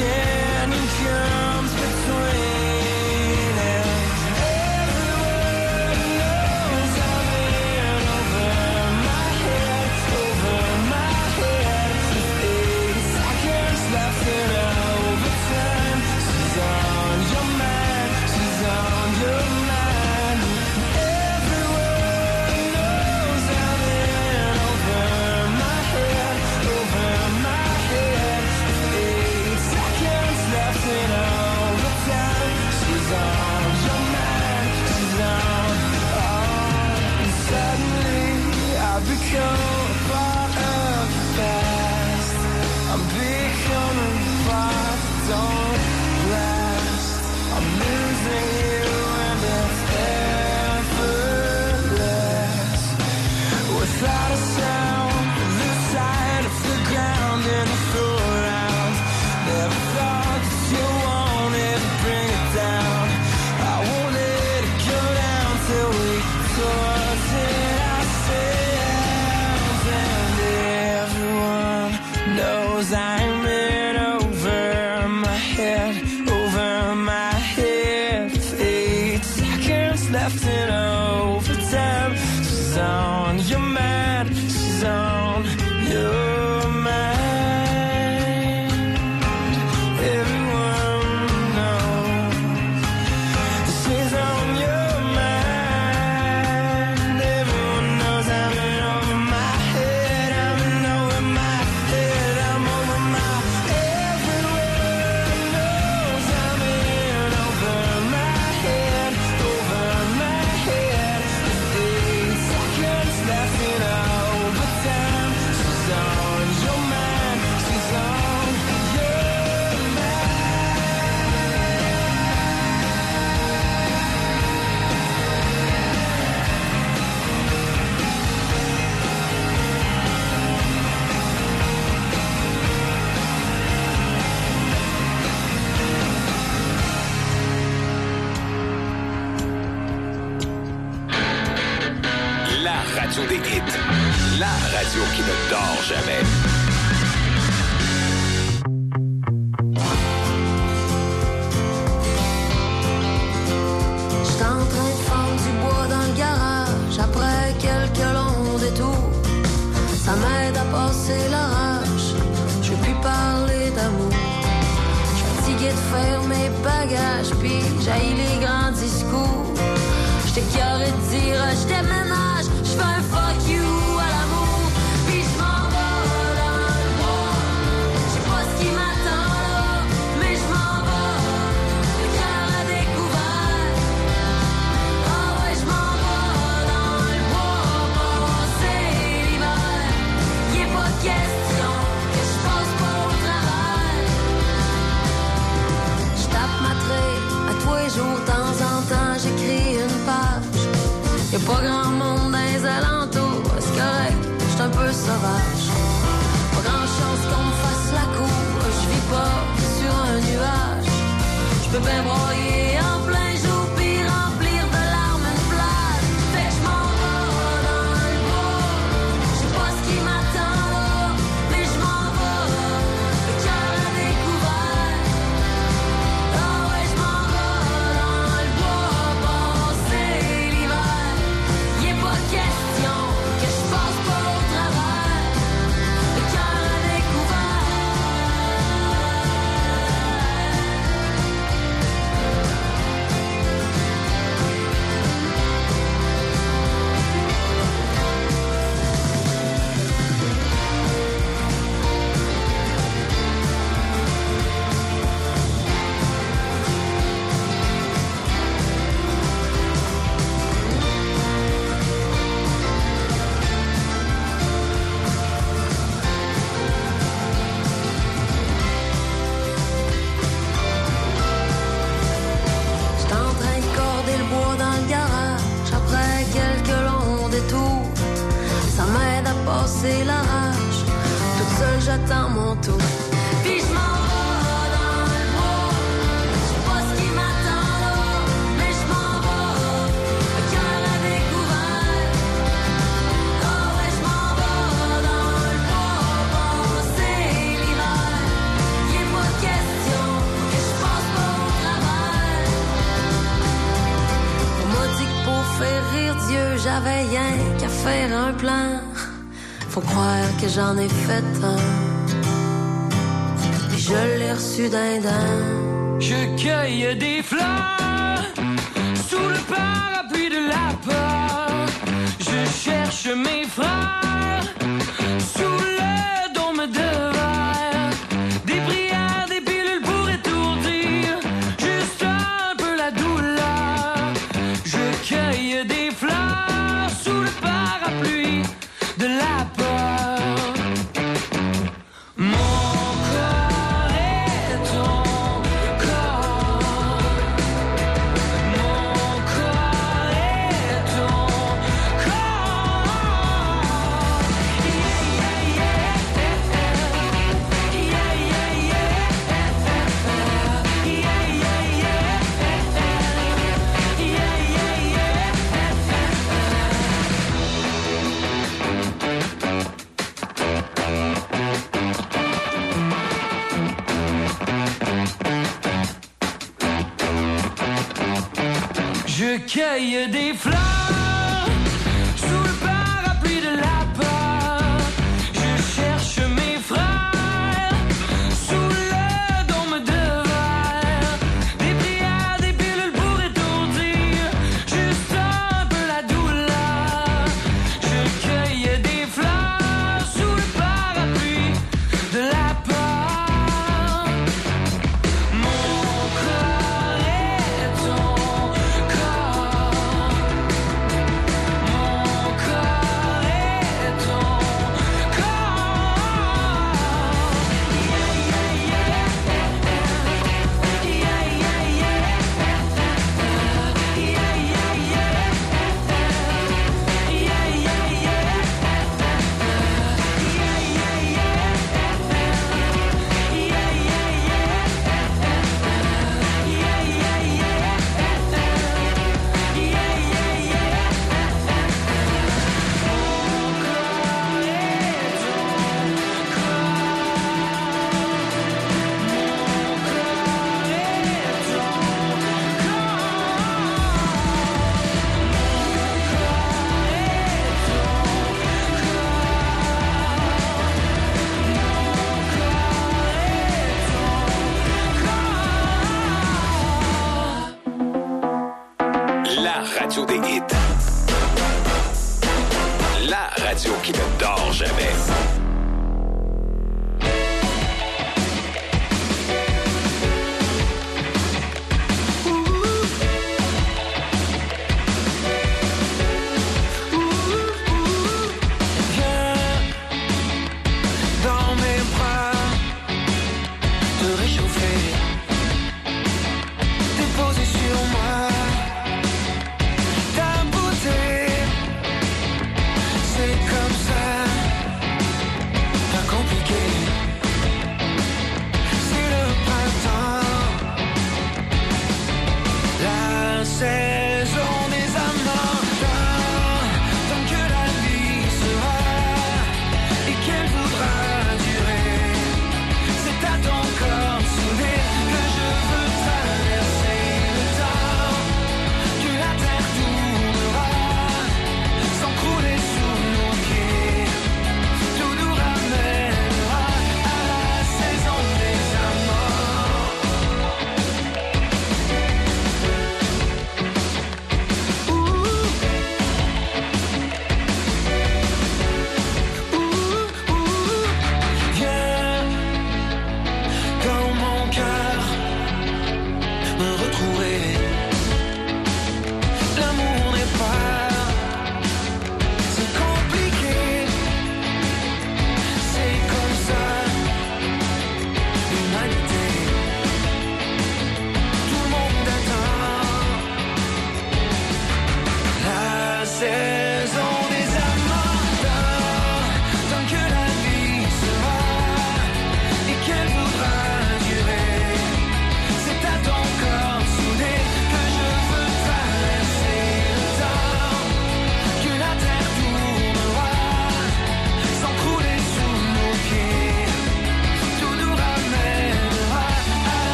canyon comes between us. Everyone knows I'm in over my head, over my head. It's 8 seconds left in overtime. She's on your mind, she's on your mind. Everyone knows I'm in over my head, over my head. 8 seconds left in overtime. She's on your mind, she's on. And suddenly I become a part of the past. I'm becoming part that don't last. I'm losing you and it's effortless. Without a sound, lose sight of the ground and I throw around. Never thought that you wanted to bring it down. I won't let it go down till we toss it ourselves. And everyone knows I'm in over my head, over my head. 8 seconds left in overtime. She's on your mind, she's on your mind. Everyone knows she's on your mind. Everyone knows I'm in over my head, I'm in over my head, I'm over my. Everyone knows I'm in over my head, over my head. 8 seconds left in overtime. She's on your mind, she's on your La radio des hits. La radio qui ne dort jamais. J'étais en train de fendre du bois dans le garage. Après quelques longs détours, ça m'aide à passer l'orage. Je veux plus parler d'amour. Je suis fatigué de faire mes bagages, puis j'haïs les grands discours. J'étais carré de dire je déménage, je fais un fuck you à l'amour. Puis je m'en vais dans le bois. Je sais pas ce qui m'attend là, mais je m'en vais. Le cœur à découvert. Ah ouais, je m'en vais dans le bois passer l'hiver. Y est pas question que je passe pas au travail. Je tape ma traite à tous les jours, de temps en temps j'écris une page. Y'a pas grand monde dans les alentours, c'est correct, j'suis un peu sauvage. Pas grand chance qu'on me fasse la cour, je vis pas sur un nuage. J'peux bien broyer en plein jour puis remplir de larmes une plage. Fait que j'm'en vais dans le bois, j'sais pas ce qui m'attend là, mais j'm'en vais, le cœur à découvert. Ah ouais, j'm'en vais dans le bois passer l'hiver. Y est pas question que je passe pas au travers. Le cœur à passer la rage. Toute seule, j'attends mon tour. Puis je m'en vais dans le bois. Je sais pas ce qui m'attend là, mais je m'en vais. Le cœur à découvert. Oh ouais, je m'en vais dans le bois. Passer l'hiver. Il est pas question rien qu'à faire un plan. Faut croire que j'en ai fait un. Et je l'ai reçu d'un dent. Je cueille des fleurs sous le parapluie de la peur. Je cherche mes frères sous le dôme de verre. Des prières, des pilules pour étourdir juste un peu la douleur. Je cueille des fleurs sous le parapluie de la peur. Je cueille des fleurs sous le parapluie de la peur. Je cherche mes frères sous le dôme de verre. Des prières, des pilules pour étourdir juste un peu la douleur. Je cueille des fleurs sous le parapluie de la peur. Radio des hits. La radio qui ne dort jamais. C'est comme ça.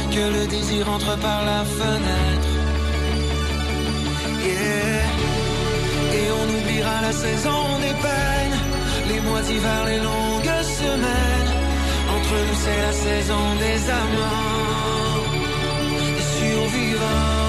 que le désir entre par la fenêtre. Yeah. Et on oubliera la saison des peines, les mois d'hiver, les longues semaines. Entre nous c'est la saison des amants, des survivants.